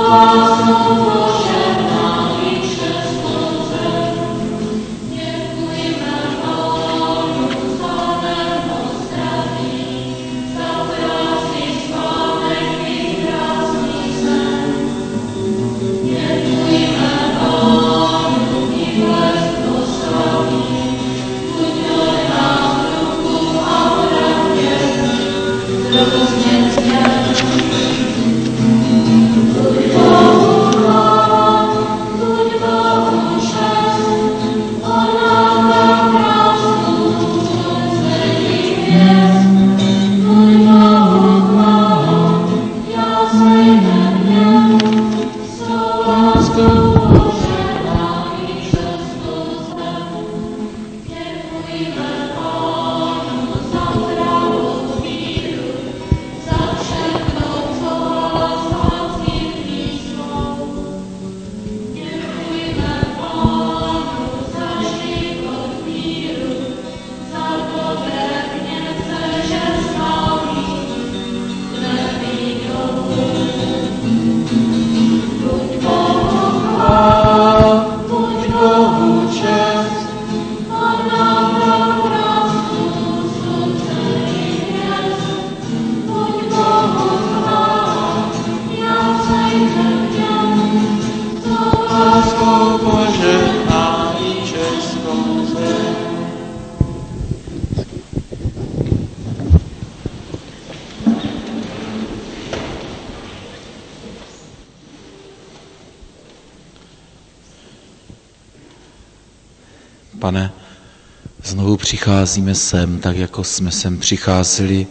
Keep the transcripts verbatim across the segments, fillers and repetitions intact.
Pane, znovu přicházíme sem, tak jako jsme sem přicházeli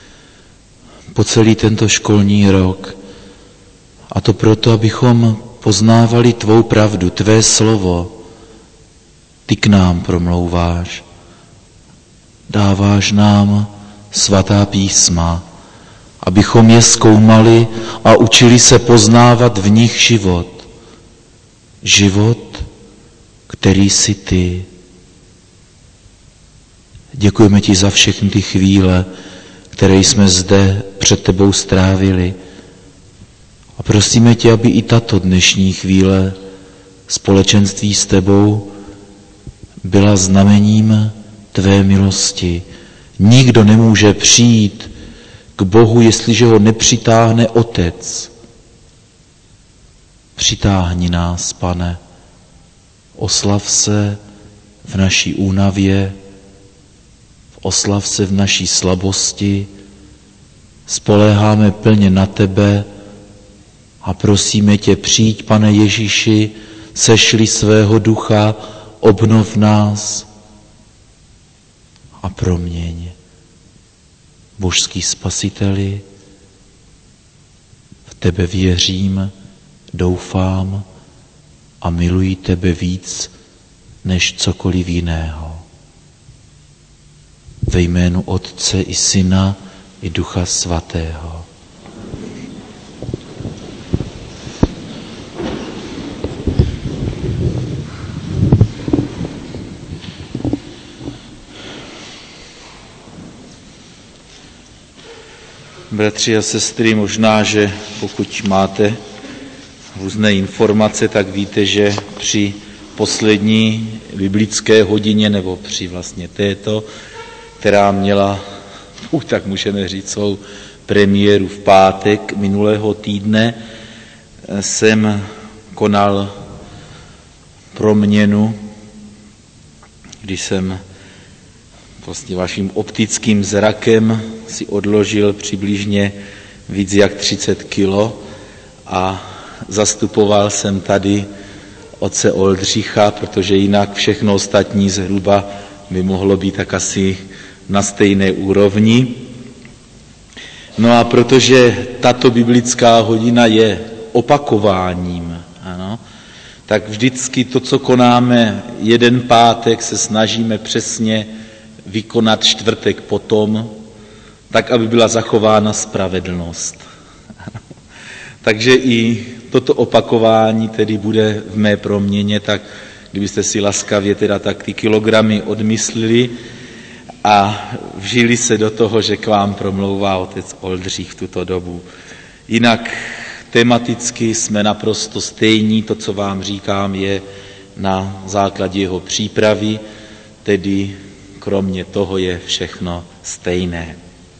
po celý tento školní rok. A to proto, abychom poznávali tvou pravdu, tvé slovo. Ty k nám promlouváš. Dáváš nám svatá písma, abychom je zkoumali a učili se poznávat v nich život. Život, který jsi ty. Děkujeme ti za všechny ty chvíle, které jsme zde před tebou strávili. A prosíme tě, aby i tato dnešní chvíle společenství s tebou byla znamením tvé milosti. Nikdo nemůže přijít k Bohu, jestliže ho nepřitáhne Otec. Přitáhni nás, Pane. Oslav se v naší únavě, oslav se v naší slabosti, spoléháme plně na tebe a prosíme tě, přijď, Pane Ježíši, sešli svého ducha, obnov nás a proměň. Božský Spasiteli, v tebe věřím, doufám a miluji tebe víc než cokoliv jiného. Ve jménu Otce i Syna i Ducha Svatého. Bratři a sestry, možná, že pokud máte různé informace, tak víte, že při poslední biblické hodině, nebo při vlastně této, která měla, už tak můžeme říct, svou premiéru v pátek minulého týdne, jsem konal proměnu, když jsem vlastně vaším optickým zrakem si odložil přibližně víc jak třicet kilo a zastupoval jsem tady otce Oldřicha, protože jinak všechno ostatní zhruba by mohlo být tak asi na stejné úrovni. No a protože tato biblická hodina je opakováním, ano, tak vždycky to, co konáme jeden pátek, se snažíme přesně vykonat čtvrtek potom, tak, aby byla zachována spravedlnost. Takže i toto opakování tedy bude v mé proměně, tak kdybyste si laskavě teda tak ty kilogramy odmyslili a vžili se do toho, že k vám promlouvá otec Oldřich v tuto dobu. Jinak tematicky jsme naprosto stejní, to, co vám říkám, je na základě jeho přípravy, tedy kromě toho je všechno stejné.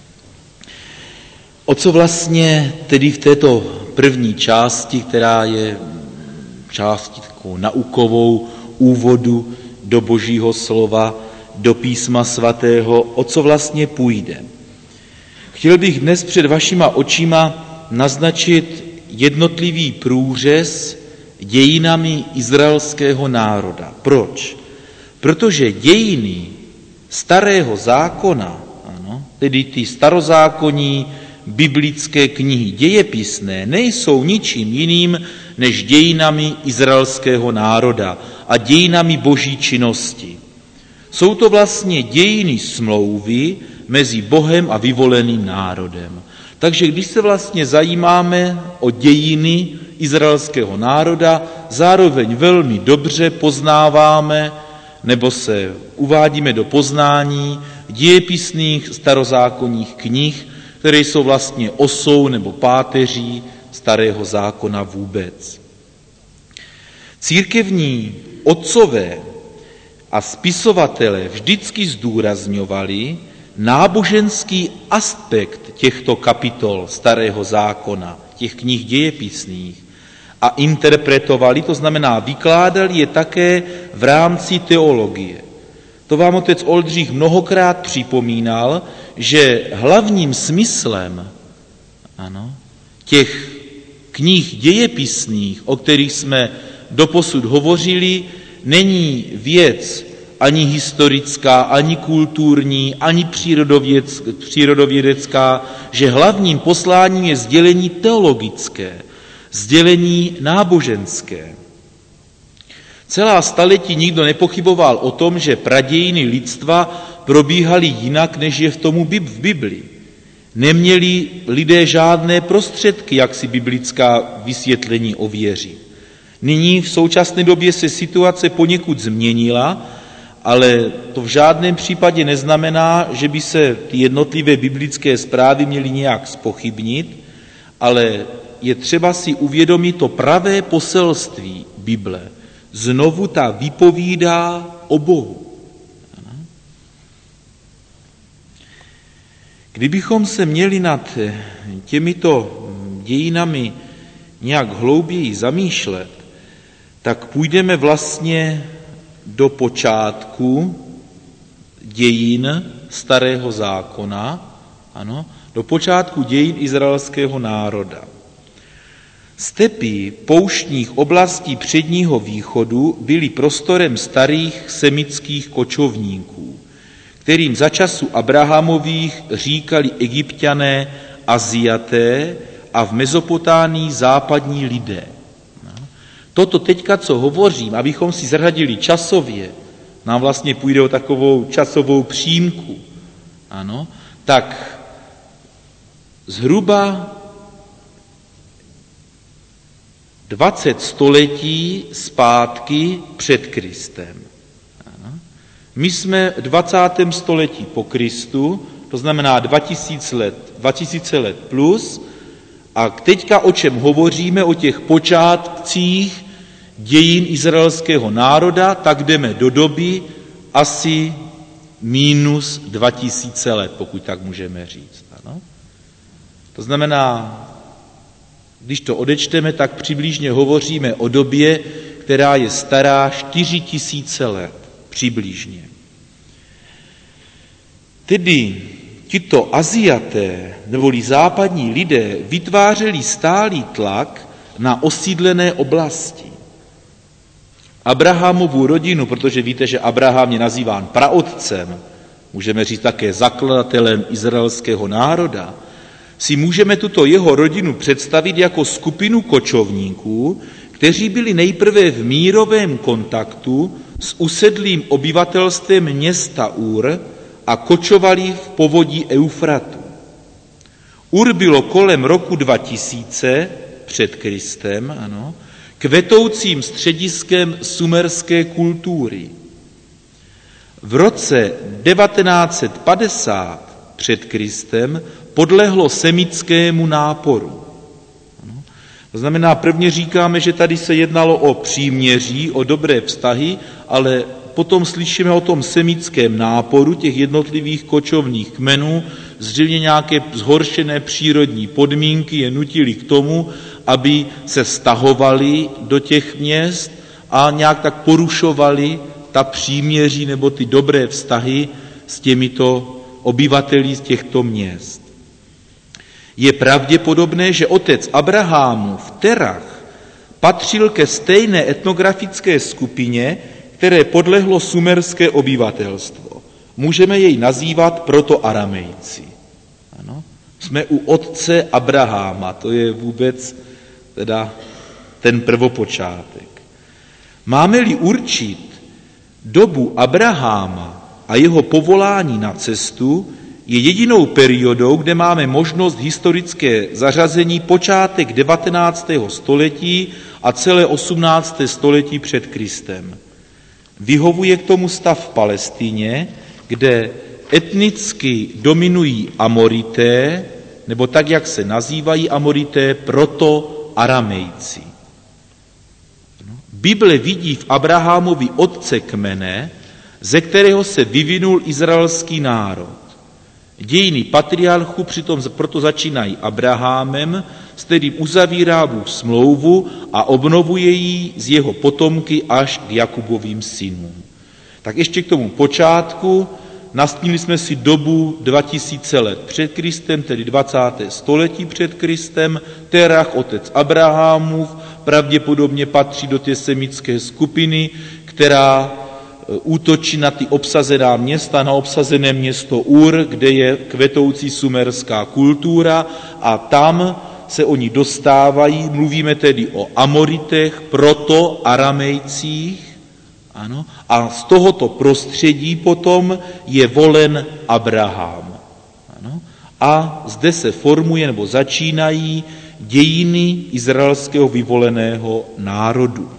O co vlastně tedy v této první části, která je částí takovou naukovou úvodu do Božího slova, do písma svatého, o co vlastně půjde? Chtěl bych dnes před vašima očima naznačit jednotlivý průřez dějinami izraelského národa. Proč? Protože dějiny starého zákona, ano, tedy ty starozákonní biblické knihy dějepisné, nejsou ničím jiným než dějinami izraelského národa a dějinami boží činnosti. Jsou to vlastně dějiny smlouvy mezi Bohem a vyvoleným národem. Takže když se vlastně zajímáme o dějiny izraelského národa, zároveň velmi dobře poznáváme nebo se uvádíme do poznání dějepisných starozákonních knih, které jsou vlastně osou nebo páteří starého zákona vůbec. Církevní otcové a spisovatelé vždycky zdůrazňovali náboženský aspekt těchto kapitol starého zákona, těch knih dějepisných, a interpretovali, to znamená vykládali je také v rámci teologie. To vám otec Oldřich mnohokrát připomínal, že hlavním smyslem ano, těch knih dějepisných, o kterých jsme doposud hovořili, není věc ani historická, ani kulturní, ani přírodovědecká, že hlavním posláním je sdělení teologické, sdělení náboženské. Celá staletí nikdo nepochyboval o tom, že pradějiny lidstva probíhaly jinak, než je v tomu v Bibli. Neměli lidé žádné prostředky, jak si biblická vysvětlení ověřit. Nyní v současné době se situace poněkud změnila, ale to v žádném případě neznamená, že by se ty jednotlivé biblické zprávy měly nějak zpochybnit, ale je třeba si uvědomit to pravé poselství Bible. Znovu ta vypovídá o Bohu. Kdybychom se měli nad těmito dějinami nějak hlouběji zamýšlet, tak půjdeme vlastně do počátku dějin starého zákona, ano, do počátku dějin izraelského národa. Stepy pouštních oblastí předního východu byly prostorem starých semických kočovníků, kterým za času Abrahamových říkali Egypťané Aziaté a v Mezopotánii západní lidé. Toto teďka, co hovořím, abychom si zřadili časově, nám vlastně půjde o takovou časovou přímku, ano, tak zhruba dvacet století zpátky před Kristem. Ano. My jsme v dvacátém století po Kristu, to znamená dva tisíce let, dva tisíce let plus, a teďka o čem hovoříme, o těch počátcích dějin izraelského národa, tak jdeme do doby asi minus dva tisíce let, pokud tak můžeme říct. Ano? To znamená, když to odečteme, tak přibližně hovoříme o době, která je stará čtyři tisíce let, přibližně. Tedy tito Aziaté, neboli západní lidé, vytvářeli stálý tlak na osídlené oblasti. Abrahamovu rodinu, protože víte, že Abraham je nazýván praotcem, můžeme říct také zakladatelem izraelského národa, si můžeme tuto jeho rodinu představit jako skupinu kočovníků, kteří byli nejprve v mírovém kontaktu s usedlým obyvatelstvem města Ur a kočovali v povodí Eufratu. Ur bylo kolem roku dva tisíce před Kristem, ano, kvetoucím střediskem sumerské kultury. V roce devatenáct set padesát před Kristem podlehlo semitskému náporu. To znamená, prvně říkáme, že tady se jednalo o příměří, o dobré vztahy, ale potom slyšíme o tom semickém náporu těch jednotlivých kočovných kmenů, zřejmě nějaké zhoršené přírodní podmínky je nutily k tomu, aby se stahovali do těch měst a nějak tak porušovali ta příměří nebo ty dobré vztahy s těmito obyvateli z těchto měst. Je pravděpodobné, že otec Abrahamův Terach patřil ke stejné etnografické skupině, které podlehlo sumerské obyvatelstvo. Můžeme jej nazývat proto Aramejci. Ano? Jsme u otce Abraháma, to je vůbec teda ten prvopočátek. Máme-li určit dobu Abraháma a jeho povolání na cestu, je jedinou periodou, kde máme možnost historické zařazení počátek devatenáctého století a celé osmnácté století před Kristem. Vyhovuje k tomu stav v Palestině, kde etnicky dominují Amorité, nebo tak, jak se nazývají Amorité, proto Aramejci. Bible vidí v Abrahamovi otce kmene, ze kterého se vyvinul izraelský národ. Dějiny patriarchů přitom proto začínají Abrahamem, s kterým uzavírá Bůh smlouvu a obnovuje ji z jeho potomky až k Jakubovým synům. Tak ještě k tomu počátku. Nastínili jsme si dobu dva tisíce let před Kristem, tedy dvacáté století před Kristem. Terach, otec Abrahamův, pravděpodobně patří do té semické skupiny, která útočí na ty obsazená města, na obsazené město Ur, kde je kvetoucí sumerská kultura a tam se oni dostávají, mluvíme tedy o Amoritech, proto Aramejcích, ano, a z tohoto prostředí potom je volen Abraham. Ano, a zde se formuje nebo začínají dějiny izraelského vyvoleného národu.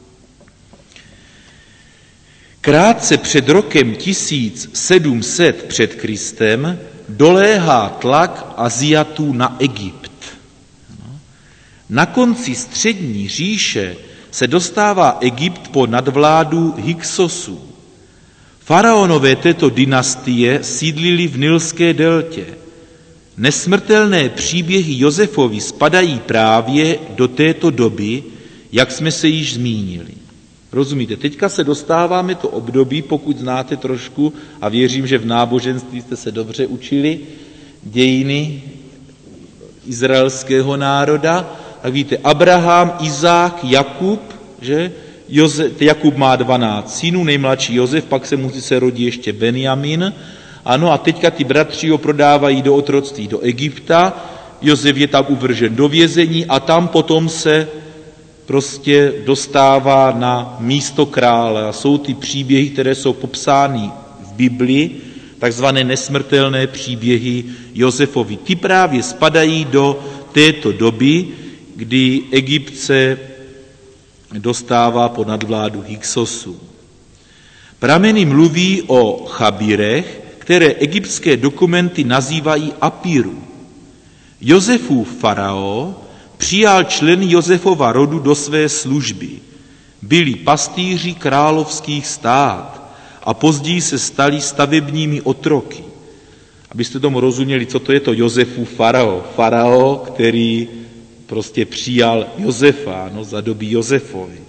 Krátce před rokem tisíc sedm set před Kristem doléhá tlak Aziatů na Egypt. Na konci střední říše se dostává Egypt pod nadvládu Hyksosů. Faraonové této dynastie sídlili v Nilské deltě. Nesmrtelné příběhy Josefovi spadají právě do této doby, jak jsme se již zmínili. Rozumíte, teďka se dostáváme to období, pokud znáte trošku, a věřím, že v náboženství jste se dobře učili dějiny izraelského národa, tak víte, Abraham, Izák, Jakub, že? Josef, Jakub má dvanáct synů, nejmladší Josef, pak se musí se rodí ještě Benjamin. Ano, a teďka ty bratři ho prodávají do otroctví do Egypta, Josef je tam uvržen do vězení a tam potom se prostě dostává na místo krále. A jsou ty příběhy, které jsou popsány v Biblii, takzvané nesmrtelné příběhy Josefovi. Ty právě spadají do této doby, kdy Egypt se dostává pod nadvládu Hyksosů. Prameny mluví o Chabirech, které egyptské dokumenty nazývají Apiru. Josefův farao přijal členy Josefova rodu do své služby. Byli pastýři královských stát a později se stali stavebními otroky. Abyste tomu rozuměli, co to je to Josefův farao. Farao, který prostě přijal Josefa, no, za doby Josefovi.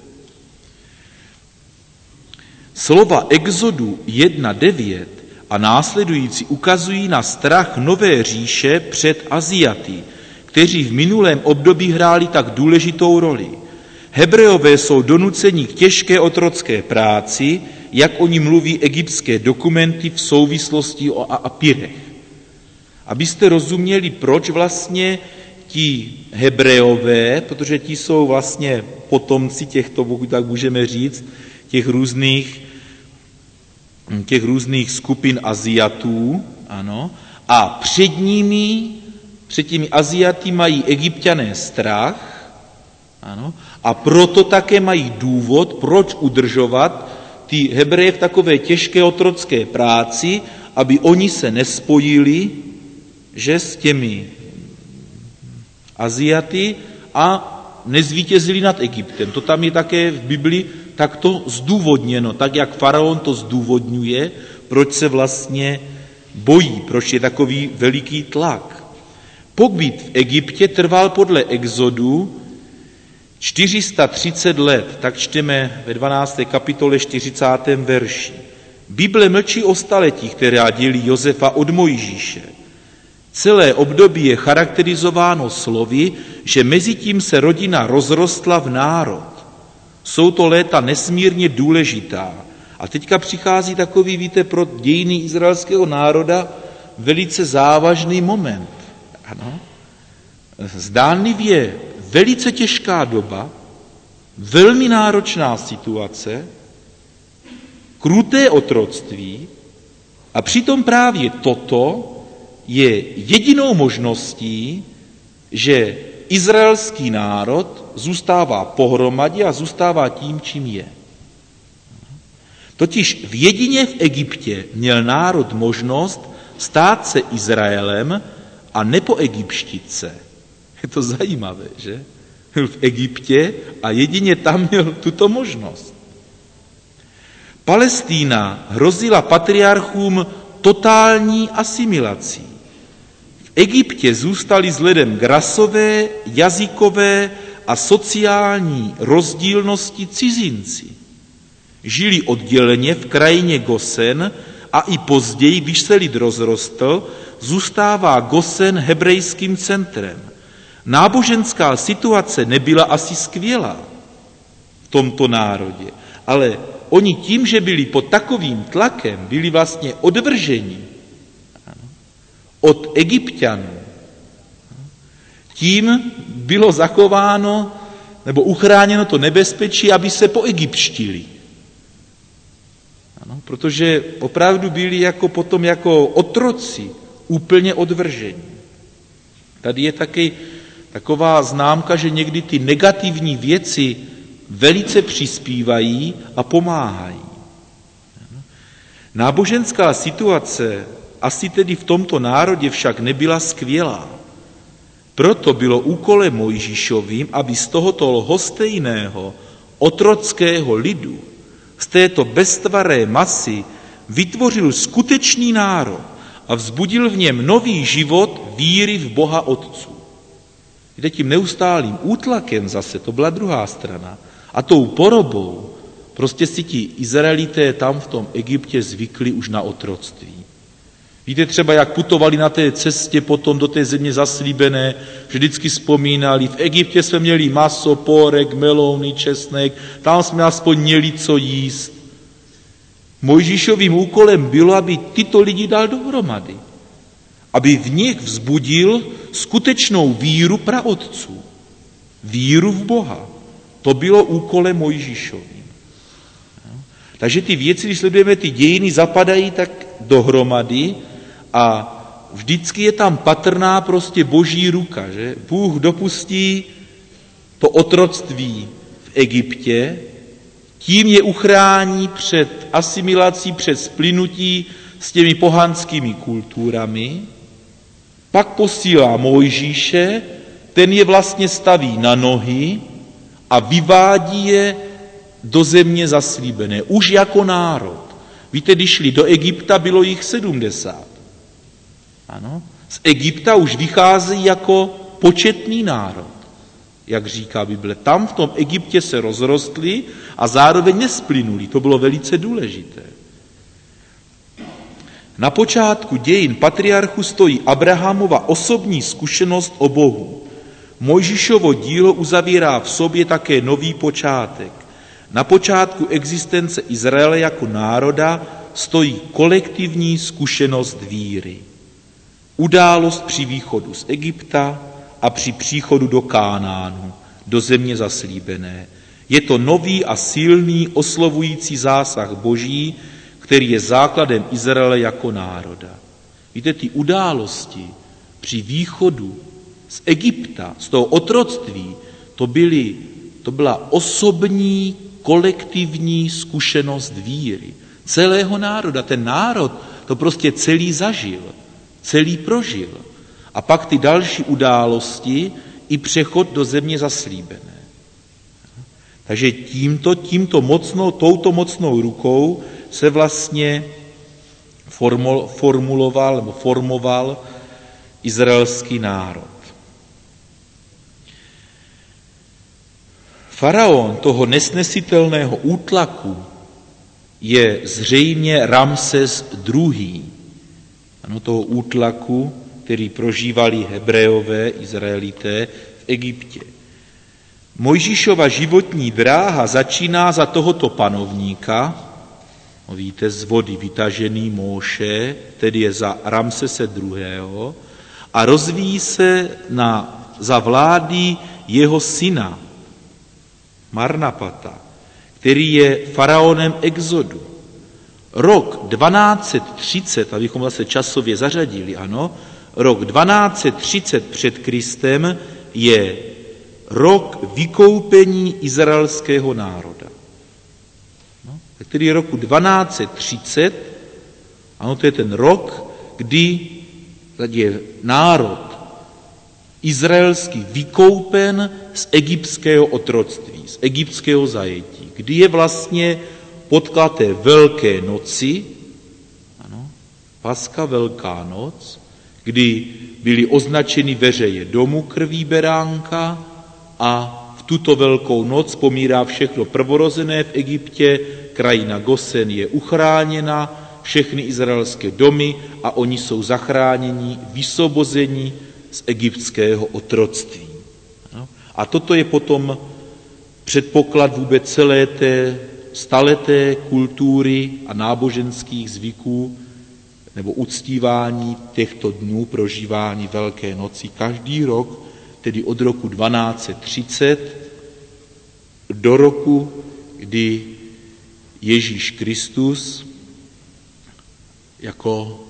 Slova Exodu jedna devět a následující ukazují na strach nové říše před Aziaty, kteří v minulém období hráli tak důležitou roli. Hebreové jsou donuceni k těžké otrocké práci, jak o ní mluví egyptské dokumenty v souvislosti o Apirech. Abyste rozuměli, proč vlastně ti Hebreové, protože ti jsou vlastně potomci těchto, pokud tak můžeme říct, těch různých, těch různých skupin Aziatů, ano, a před nimi, před těmi Aziaty mají Egypťané strach, ano, a proto také mají důvod, proč udržovat ty Hebreje v takové těžké otrocké práci, aby oni se nespojili, že s těmi Aziaty a nezvítězili nad Egyptem. To tam je také v Biblii takto zdůvodněno, tak jak faraon to zdůvodňuje, proč se vlastně bojí, proč je takový veliký tlak. Pobyt v Egyptě trval podle Exodu čtyři sta třicet let, tak čteme ve dvanácté kapitole čtyřicátém verši. Bible mlčí o staletí, která dělí Josefa od Mojžíše. Celé období je charakterizováno slovy, že mezi tím se rodina rozrostla v národ. Jsou to léta nesmírně důležitá. A teďka přichází takový, víte, pro dějiny izraelského národa velice závažný moment. Ano. Zdánlivě velice těžká doba, velmi náročná situace, kruté otroctví a přitom právě toto je jedinou možností, že izraelský národ zůstává pohromadě a zůstává tím, čím je. Totiž v jedině v Egyptě měl národ možnost stát se Izraelem a nepoegypštit se. Je to zajímavé, že? Byl v Egyptě a jedině tam měl tuto možnost. Palestína hrozila patriarchům totální asimilací. V Egyptě zůstaly vzhledem k rasové, jazykové a sociální rozdílnosti cizinci. Žili odděleně v krajině Gosen a i později, když se lid rozrostl, zůstává Gosen hebrejským centrem. Náboženská situace nebyla asi skvělá v tomto národě, ale oni tím, že byli pod takovým tlakem, byli vlastně odvrženi od Egypťanů. Tím bylo zachováno nebo uchráněno to nebezpečí, aby se poegypštili. Ano, protože opravdu byli jako potom jako otroci úplně odvrženi. Tady je taky taková známka, že někdy ty negativní věci velice přispívají a pomáhají. Náboženská situace asi tedy v tomto národě však nebyla skvělá. Proto bylo úkolem Mojžíšovým, aby z tohoto lhostejného otrockého lidu, z této beztvaré masy vytvořil skutečný národ a vzbudil v něm nový život víry v Boha Otců. Víte, tím neustálým útlakem zase, to byla druhá strana, a tou porobou prostě si ti Izraelité tam v tom Egyptě zvykli už na otroctví. Víte třeba, jak putovali na té cestě potom do té země zaslíbené, že vždycky vzpomínali, v Egyptě jsme měli maso, pórek, melouny, česnek, tam jsme aspoň měli co jíst. Mojžíšovým úkolem bylo, aby tyto lidi dal dohromady, aby v nich vzbudil skutečnou víru praotců, víru v Boha. To bylo úkolem Mojžíšovým. Takže ty věci, když sledujeme ty dějiny, zapadají tak dohromady a vždycky je tam patrná prostě boží ruka, že? Bůh dopustí to otroctví v Egyptě, tím je uchrání před asimilací, před splynutí s těmi pohanskými kulturami, pak posílá Mojžíše, ten je vlastně staví na nohy a vyvádí je do země zaslíbené, už jako národ. Víte, když šli do Egypta, bylo jich sedmdesát. Ano, z Egypta už vycházejí jako početný národ, jak říká Bible. Tam v tom Egyptě se rozrostli a zároveň nesplynuli. To bylo velice důležité. Na počátku dějin patriarchu stojí Abrahamova osobní zkušenost o Bohu. Mojžíšovo dílo uzavírá v sobě také nový počátek. Na počátku existence Izraele jako národa stojí kolektivní zkušenost víry. Událost při východu z Egypta a při příchodu do Kánánu, do země zaslíbené. Je to nový a silný oslovující zásah Boží, který je základem Izraele jako národa. Víte, ty události při východu z Egypta, z toho otroctví, to, byly, to byla osobní, kolektivní zkušenost víry celého národa. Ten národ to prostě celý zažil, celý prožil. A pak ty další události, i přechod do země zaslíbené. Takže tímto, tímto mocnou, touto mocnou rukou se vlastně formuloval nebo formoval izraelský národ. Faraon toho nesnesitelného útlaku je zřejmě Ramses druhý. Ano, toho útlaku, který prožívali Hebreové, Izraelité v Egyptě. Mojžíšova životní dráha začíná za tohoto panovníka, no víte, z vody vytažený Móše, tedy je za Ramsese druhého, a rozvíjí se na, za vlády jeho syna, Marnapata, který je faraonem Exodu. Rok dvanáct set třicet, abychom zase časově zařadili, ano, rok dvanáct set třicet před Kristem je rok vykoupení izraelského národa. No, který roku dvanáct set třicet, ano, to je ten rok, kdy je národ izraelský vykoupen z egyptského otroctví, z egyptského zajetí, kdy je vlastně podklad té Velké noci, ano, Paska, Velká noc, kdy byly označeny veřeje domu krví beránka a v tuto Velkou noc pomírá všechno prvorozené v Egyptě, krajina Gosen je uchráněna, všechny izraelské domy a oni jsou zachráněni, vysvobozeni z egyptského otroctví. A toto je potom předpoklad vůbec celé té staleté kultury a náboženských zvyků nebo uctívání těchto dnů prožívání Velké noci každý rok, tedy od roku dvanáct set třicet do roku, kdy Ježíš Kristus jako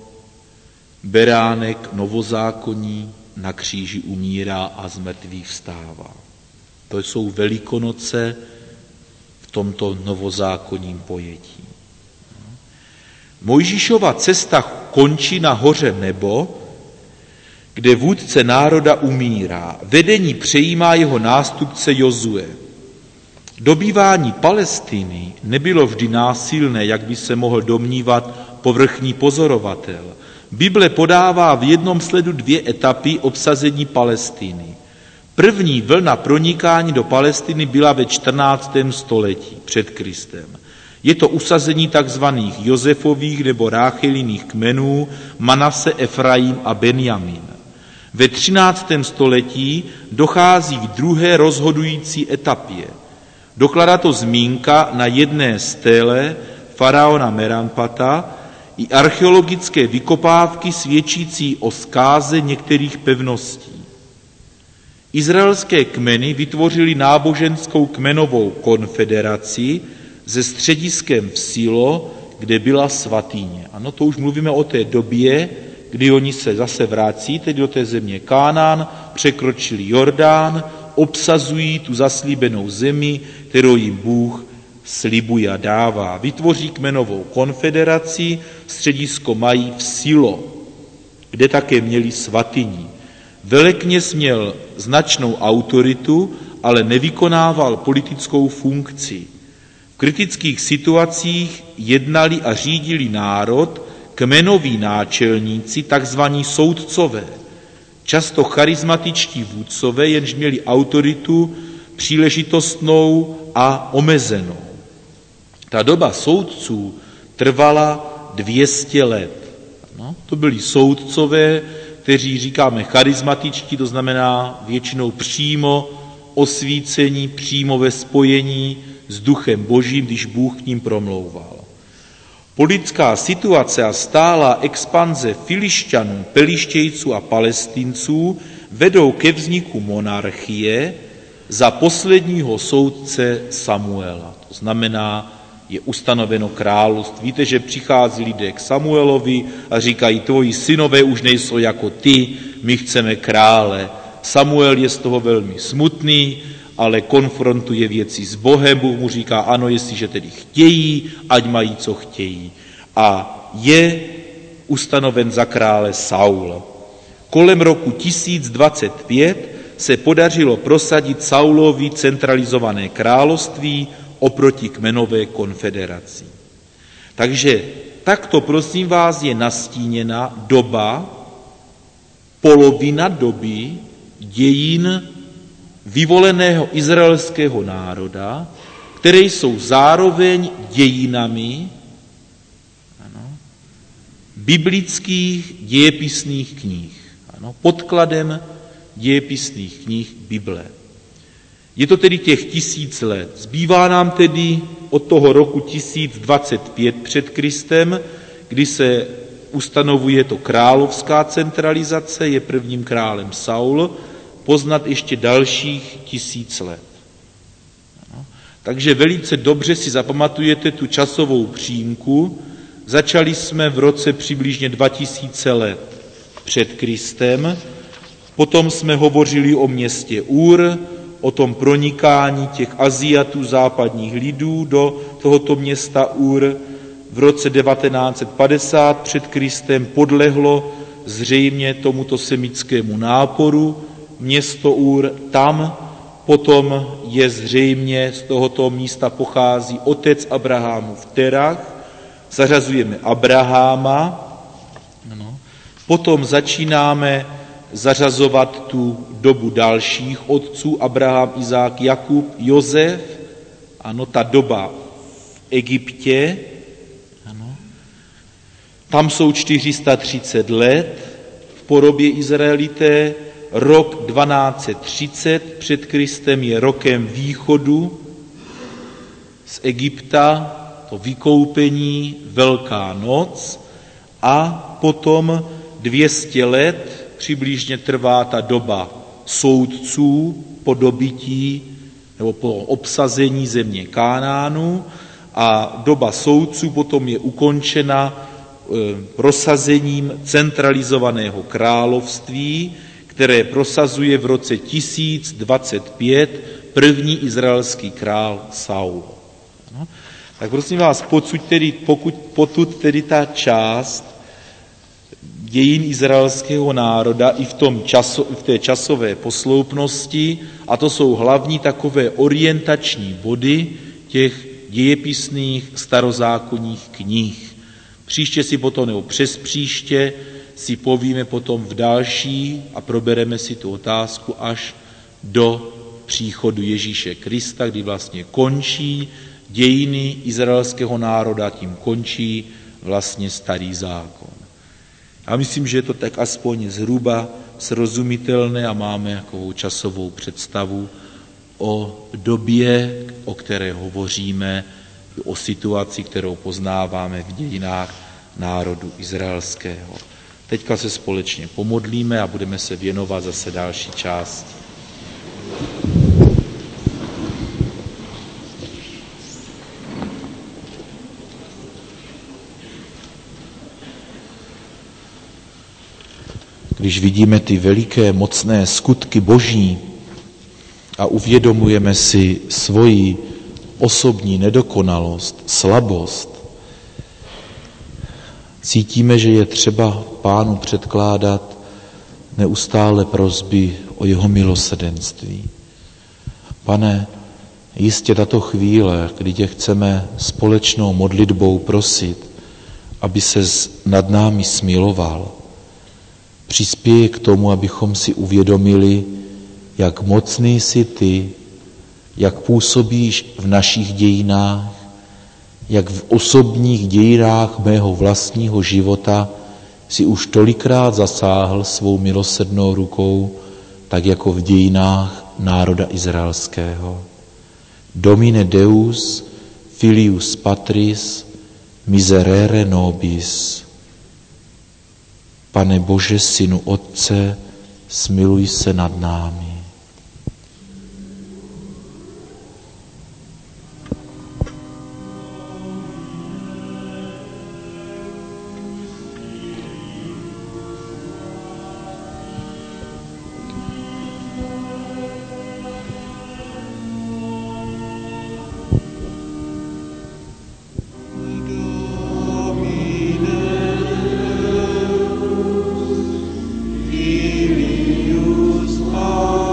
beránek novozákonní na kříži umírá a z mrtvých vstává. To jsou Velikonoce v tomto novozákonním pojetí. Mojžíšova cesta končí na hoře Nebo, kde vůdce národa umírá. Vedení přejímá jeho nástupce Jozue. Dobývání Palestiny nebylo vždy násilné, jak by se mohl domnívat povrchní pozorovatel. Bible podává v jednom sledu dvě etapy obsazení Palestiny. První vlna pronikání do Palestiny byla ve čtrnáctém století před Kristem. Je to usazení takzvaných Josefových nebo Rácheliných kmenů Manase, Efraim a Benjamin. Ve třináctém století dochází k druhé rozhodující etapě. Dokladá to zmínka na jedné stéle faraona Meranpata i archeologické vykopávky svědčící o zkáze některých pevností. Izraelské kmeny vytvořily náboženskou kmenovou konfederaci se střediskem v Silo, kde byla svatyně. Ano, to už mluvíme o té době, kdy oni se zase vrací, tedy do té země Kánán, překročili Jordán, obsazují tu zaslíbenou zemi, kterou jim Bůh slibuje a dává. Vytvoří kmenovou konfederaci, středisko mají v Silo, kde také měli svatyni. Velekněz měl značnou autoritu, ale nevykonával politickou funkci. V kritických situacích jednali a řídili národ kmenoví náčelníci, takzvaní soudcové, často charismatičtí vůdcové, jenž měli autoritu příležitostnou a omezenou. Ta doba soudců trvala dvě stě let. No, to byli soudcové, kteří říkáme charismatičtí, to znamená většinou přímo osvícení, přímo ve spojení s duchem Božím, když Bůh k ním promlouval. Politická situace a stálá expanze Filišťanů, Pelištějců a Palestinců vedou ke vzniku monarchie za posledního soudce Samuela. To znamená, je ustanoveno království. Víte, že přichází lidé k Samuelovi a říkají, tvoji synové už nejsou jako ty, my chceme krále. Samuel je z toho velmi smutný, ale konfrontuje věci s Bohem. Bůh mu říká, ano, jestliže tedy chtějí, ať mají, co chtějí. A je ustanoven za krále Saul. Kolem roku tisíc dvacet pět se podařilo prosadit Saulovi centralizované království oproti kmenové konfederaci. Takže takto, prosím vás, je nastíněna doba, polovina doby dějin vyvoleného izraelského národa, které jsou zároveň dějinami ano, biblických dějepisných knih, ano, podkladem dějepisných knih Bible. Je to tedy těch tisíc let. Zbývá nám tedy od toho roku tisíc dvacet pět před Kristem, kdy se ustanovuje to královská centralizace, je prvním králem Saul, poznat ještě dalších tisíc let. No. Takže velice dobře si zapamatujete tu časovou přímku. Začali jsme v roce přibližně dva tisíce let před Kristem, potom jsme hovořili o městě Ur, o tom pronikání těch Aziatů, západních lidů do tohoto města Ur. V roce devatenáct set padesát před Kristem podlehlo zřejmě tomuto semitskému náporu město Ur. Tam potom je zřejmě z tohoto místa pochází otec Abrahamův Terach, zařazujeme Abraháma, no. Potom začínáme zařazovat tu dobu dalších otců, Abraham, Izák, Jakub, Josef, ano, ta doba v Egyptě, ano. Tam jsou čtyři sta třicet let v porobě Izraelité, rok dvanáct set třicet před Kristem je rokem východu z Egypta, to vykoupení, Velká noc, a potom dvě stě let přibližně trvá ta doba soudců po dobytí nebo po obsazení země Kánánu, a doba soudců potom je ukončena prosazením centralizovaného království, které prosazuje v roce tisíc dvacet pět první izraelský král Saul. No, tak prosím vás, pokud tedy, pokud, potud tedy ta část dějin izraelského národa i v, tom časo, v té časové posloupnosti, a to jsou hlavní takové orientační body těch dějepisných starozákonních knih. Příště si potom, nebo přes příště, si povíme potom v další a probereme si tu otázku až do příchodu Ježíše Krista, kdy vlastně končí dějiny izraelského národa, tím končí vlastně starý zákon. Já myslím, že je to tak aspoň zhruba srozumitelné a máme jakovou časovou představu o době, o které hovoříme, o situaci, kterou poznáváme v dějinách národu izraelského. Teďka se společně pomodlíme a budeme se věnovat zase další části. Když vidíme ty veliké, mocné skutky Boží a uvědomujeme si svoji osobní nedokonalost, slabost, cítíme, že je třeba Pánu předkládat neustále prosby o jeho milosrdenství. Pane, jistě tato chvíle, kdy tě chceme společnou modlitbou prosit, aby ses nad námi smiloval, přispěje k tomu, abychom si uvědomili, jak mocný jsi ty, jak působíš v našich dějinách, jak v osobních dějinách mého vlastního života si už tolikrát zasáhl svou milosrdnou rukou, tak jako v dějinách národa izraelského. Domine Deus, filius Patris, miserere nobis. Pane Bože, Synu Otce, smiluj se nad námi. Filius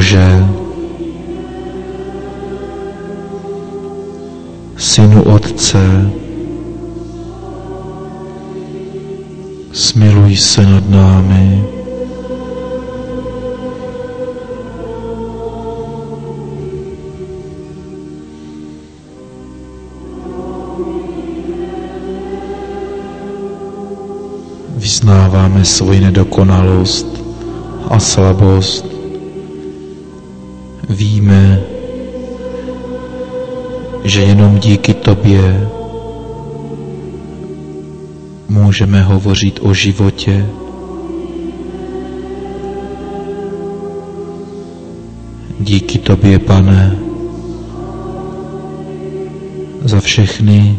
Bože, Synu Otce, smiluj se nad námi. Vyznáváme svoji nedokonalost a slabost. Víme, že jenom díky Tobě můžeme hovořit o životě. Díky Tobě, Pane, za všechny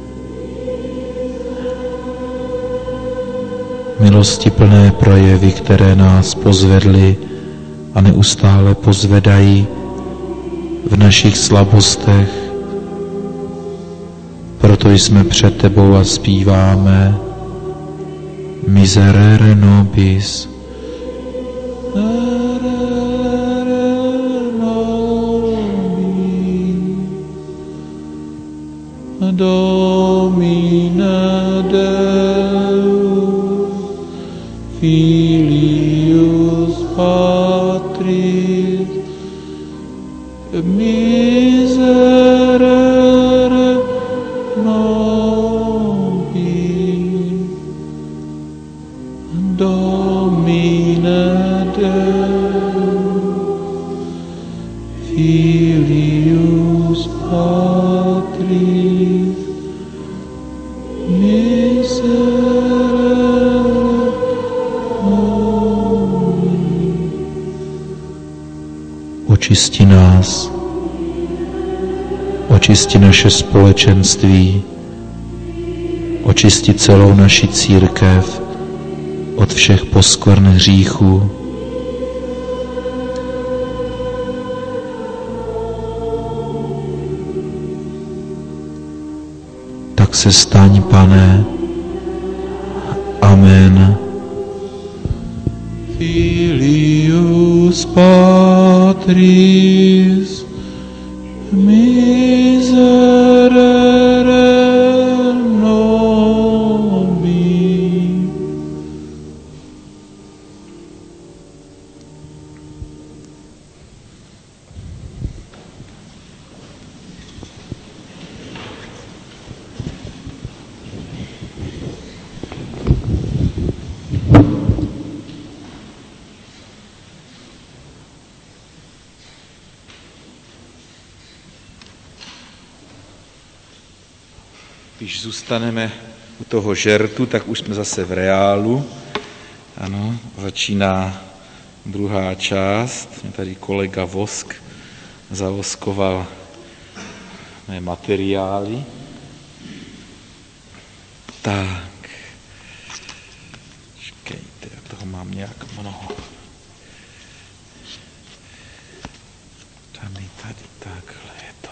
milostiplné projevy, které nás pozvedly a neustále pozvedají v našich slabostech. Proto jsme před Tebou a zpíváme Miserere nobis. Domine Deus, Filius Patris, miserere nobis. Domine Deus, Filius Patris, miserere nobis. Očisti nás, očisti naše společenství, očisti celou naši církev od všech poskvrn hříchů. Tak se staň, Pane. Amen. Filius Patris, miserere nobis. Když zůstaneme u toho žertu, tak už jsme zase v reálu. Ano, začíná druhá část. Tady kolega Vosk zavoskoval mé materiály. Tak. Čekejte, já toho mám nějak mnoho. Tam je tady takhle je to.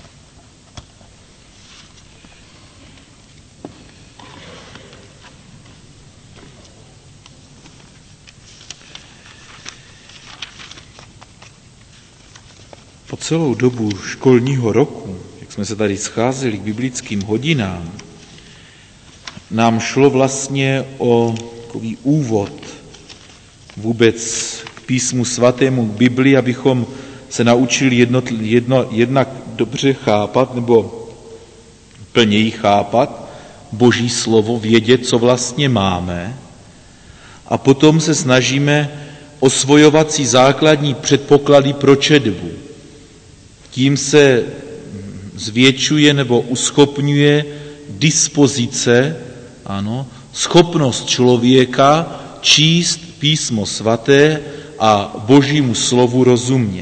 Po celou dobu školního roku, jak jsme se tady scházeli k biblickým hodinám, nám šlo vlastně o takový úvod vůbec k písmu svatému, k Biblii, abychom se naučili jedno, jedno, jednak dobře chápat nebo plněji chápat Boží slovo, vědět, co vlastně máme, a potom se snažíme osvojovat si základní předpoklady pro četbu. Tím se zvětšuje nebo uschopňuje dispozice, ano, schopnost člověka číst písmo svaté a Božímu slovu rozumět.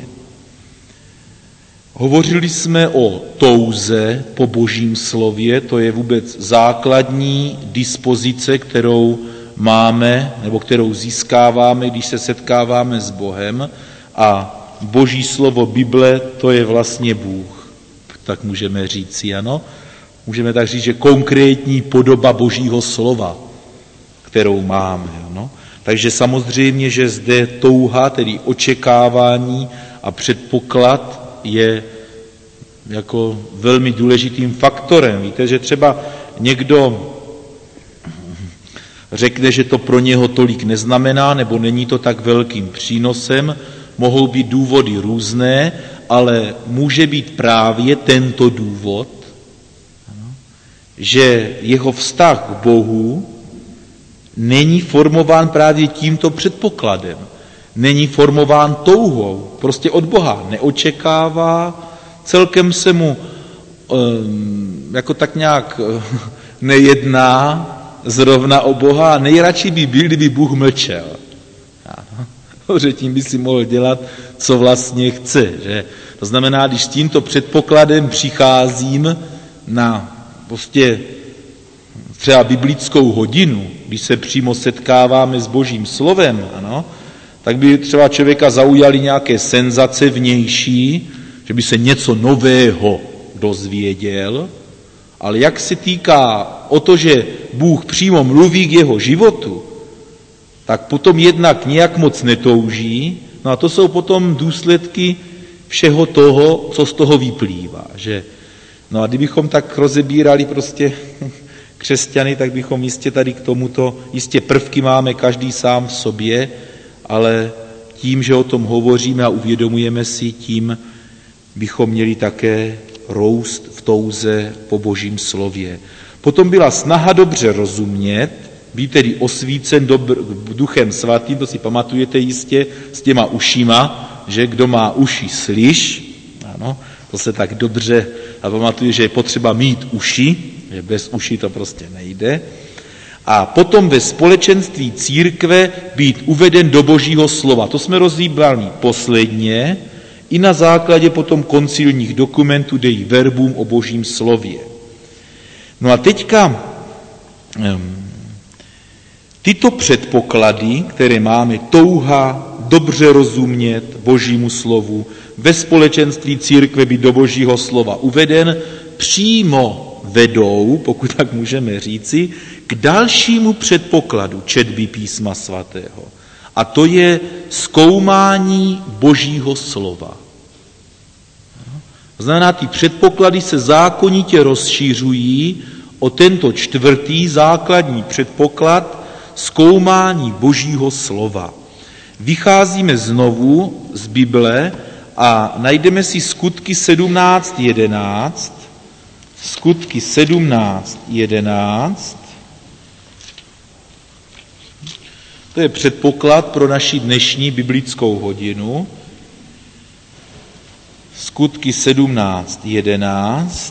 Hovořili jsme o touze po Božím slově, to je vůbec základní dispozice, kterou máme nebo kterou získáváme, když se setkáváme s Bohem, a Boží slovo Bible, to je vlastně Bůh, tak můžeme říci, ano. Můžeme tak říct, že konkrétní podoba Božího slova, kterou máme, ano. Takže samozřejmě, že zde touha, tedy očekávání a předpoklad je jako velmi důležitým faktorem. Víte, že třeba někdo řekne, že to pro něho tolik neznamená, nebo není to tak velkým přínosem, mohou být důvody různé, ale může být právě tento důvod, že jeho vztah k Bohu není formován právě tímto předpokladem. Není formován touhou, prostě od Boha neočekává, celkem se mu jako tak nějak nejedná zrovna o Boha a nejradši by byl, kdyby Bůh mlčel. Že tím by si mohl dělat, co vlastně chce. Že? To znamená, když s tímto předpokladem přicházím na prostě třeba biblickou hodinu, když se přímo setkáváme s Božím slovem, ano, tak by třeba člověka zaujaly nějaké senzace vnější, že by se něco nového dozvěděl, ale jak se týká o to, že Bůh přímo mluví k jeho životu, tak potom jednak nějak moc netouží, no a to jsou potom důsledky všeho toho, co z toho vyplývá. Že? No a kdybychom tak rozebírali prostě křesťany, tak bychom jistě tady k tomuto, jistě prvky máme každý sám v sobě, ale tím, že o tom hovoříme a uvědomujeme si, tím bychom měli také růst v touze po Božím slově. Potom byla snaha dobře rozumět, být tedy osvícen dobr, duchem svatým, to si pamatujete jistě s těma ušima, že kdo má uši, slyš, ano, to se tak dobře a pamatuje, že je potřeba mít uši, že bez uší to prostě nejde. A potom ve společenství církve být uveden do Božího slova. To jsme rozjíbrali posledně, i na základě potom koncilních dokumentů Dei Verbum o Božím slově. No a teďka tyto předpoklady, které máme, touha dobře rozumět Božímu slovu, ve společenství církve být do Božího slova uveden, přímo vedou, pokud tak můžeme říci, k dalšímu předpokladu četby písma svatého. A to je zkoumání Božího slova. To znamená, ty předpoklady se zákonitě rozšířují o tento čtvrtý základní předpoklad zkoumání Božího slova. Vycházíme znovu z Bible a najdeme si Skutky sedmnáct jedenáct. Skutky sedmnáct jedenáct. To je předpoklad pro naši dnešní biblickou hodinu. Skutky sedmnáct jedenáct.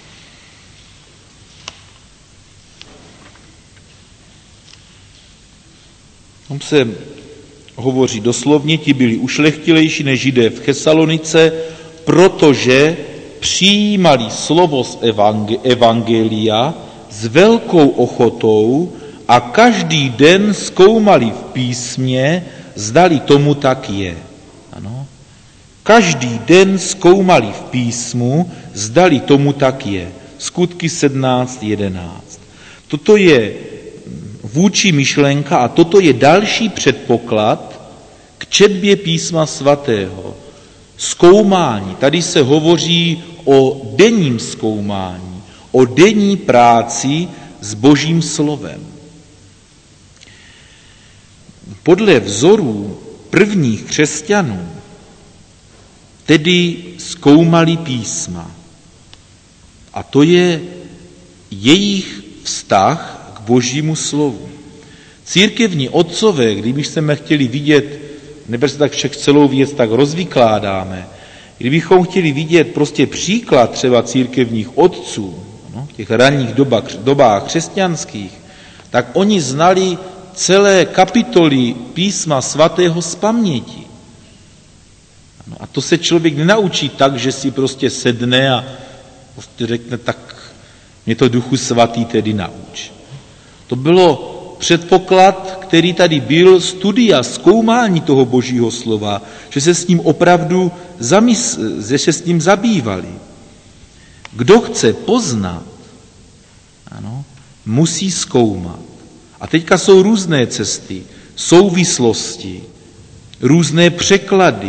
Tam se hovoří doslovně, ti byli ušlechtilejší než Židé v Chesalonice, protože přijímali slovo z evangelia s velkou ochotou a každý den zkoumali v písmě, zdali tomu tak je. Ano. Každý den zkoumali v písmu, zdali tomu tak je. Skutky sedmnáct jedenáct. Toto je vůči myšlenka a toto je další předpoklad k četbě písma svatého. Zkoumání. Tady se hovoří o denním zkoumání, o denní práci s Božím slovem. Podle vzorů prvních křesťanů tedy zkoumali písma. A to je jejich vztah k Božímu slovu. Církevní otcové, kdybychom chtěli vidět, nebo se tak však celou věc tak rozvykládáme, kdybychom chtěli vidět prostě příklad třeba církevních otců, no, v těch ranních dobách, dobách křesťanských, tak oni znali celé kapitoly písma svatého z paměti. No, a to se člověk nenaučí tak, že si prostě sedne a prostě řekne, tak mě to Duchu svatý tedy nauč. To bylo předpoklad, který tady byl, studia, zkoumání toho Božího slova, že se s ním opravdu zamysl, že se s ním zabývali. Kdo chce poznat, ano, musí zkoumat. A teďka jsou různé cesty, souvislosti, různé překlady,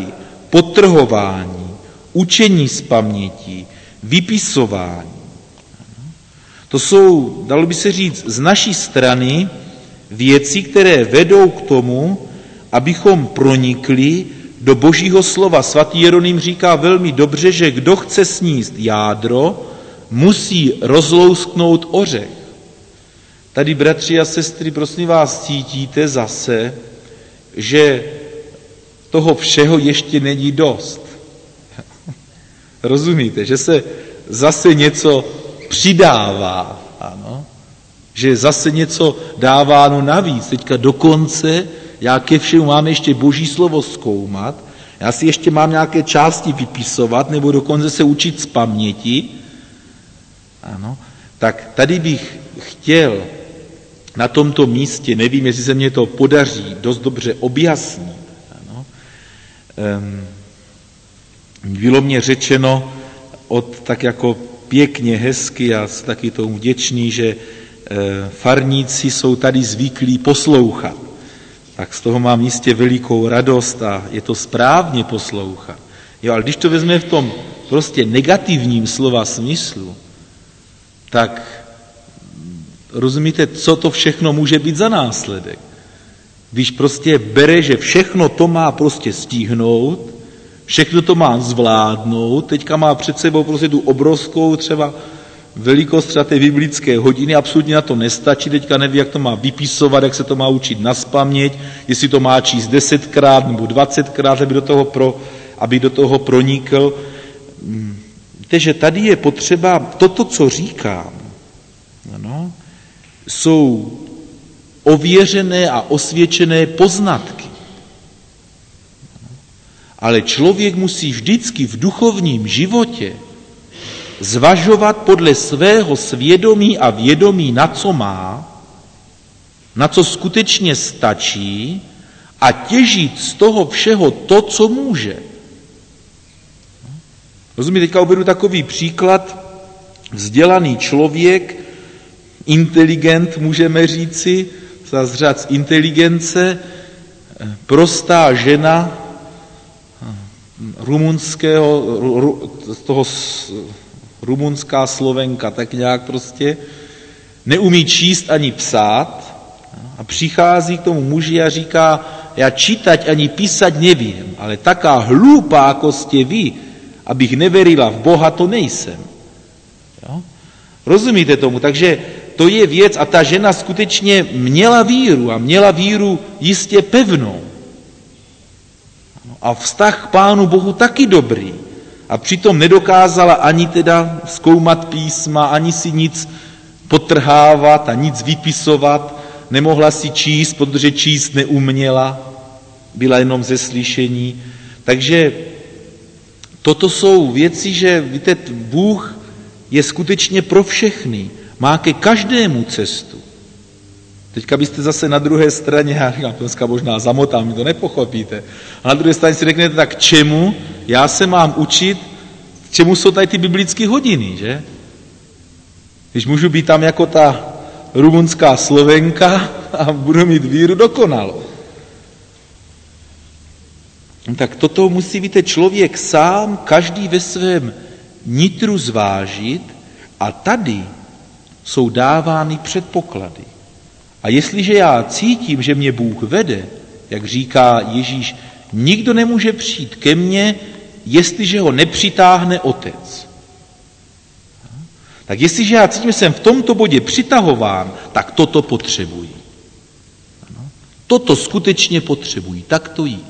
podtrhování, učení z paměti, vypisování. To jsou, dalo by se říct, z naší strany věci, které vedou k tomu, abychom pronikli do Božího slova. Svatý Jeroným říká velmi dobře, že kdo chce sníst jádro, musí rozlousknout ořech. Tady, bratři a sestry, prosím vás, cítíte zase, že toho všeho ještě není dost. Rozumíte, že se zase něco přidává, ano? Že zase něco dáváno navíc. Teďka dokonce, já ke všemu mám ještě Boží slovo zkoumat, já si ještě mám nějaké části vypisovat, nebo dokonce se učit z paměti. Ano? Tak tady bych chtěl na tomto místě, nevím, jestli se mně to podaří dost dobře objasnit. Ano? Um, bylo mně řečeno od tak jako pěkně, hezky, já jsem taky tomu vděčný, že farníci jsou tady zvyklí poslouchat. Tak z toho mám jistě velikou radost a je to správně poslouchat. Jo, ale když to vezme v tom prostě negativním slova smyslu, tak rozumíte, co to všechno může být za následek. Když prostě bere, že všechno to má prostě stihnout, všechno to má zvládnout, teďka má před sebou prostě tu obrovskou třeba velikost třeba té biblické hodiny, absolutně na to nestačí, teďka neví, jak to má vypisovat, jak se to má učit nazpaměť, jestli to má číst desetkrát nebo dvacetkrát, aby do toho, pro, aby do toho pronikl. Víte, že tady je potřeba, toto, co říkám, ano, jsou ověřené a osvědčené poznatky. Ale člověk musí vždycky v duchovním životě zvažovat podle svého svědomí a vědomí, na co má, na co skutečně stačí a těžit z toho všeho to, co může. Rozumíte, teďka uvedu takový příklad. Vzdělaný člověk, inteligent, můžeme říci, z řad z inteligence, prostá žena rumunského, z toho rumunská Slovenka, tak nějak prostě, neumí číst ani psát a přichází k tomu muži a říká, já čítať ani písať nevím, ale taká hlúpá, ako ste vy, abych neverila v Boha, to nejsem. Jo? Rozumíte tomu? Takže to je věc a ta žena skutečně měla víru a měla víru jistě pevnou. A vztah k Pánu Bohu taky dobrý. A přitom nedokázala ani teda zkoumat písma, ani si nic potrhávat a nic vypisovat. Nemohla si číst, protože číst neuměla. Byla jenom ze slyšení. Takže toto jsou věci, že víte, Bůh je skutečně pro všechny. Má ke každému cestu. Teďka byste zase na druhé straně, já říkám, dneska možná zamotám, mi to nepochopíte. A na druhé straně si řeknete, tak čemu já se mám učit, čemu jsou tady ty biblické hodiny, že? Když můžu být tam jako ta rumunská Slovenka a budu mít víru dokonalou. Tak toto musí, víte, člověk sám, každý ve svém nitru zvážit a tady jsou dávány předpoklady. A jestliže já cítím, že mě Bůh vede, jak říká Ježíš, nikdo nemůže přijít ke mně, jestliže ho nepřitáhne Otec. Tak jestliže já cítím, že jsem v tomto bodě přitahován, tak toto potřebuji. Toto skutečně potřebuji, tak to jí.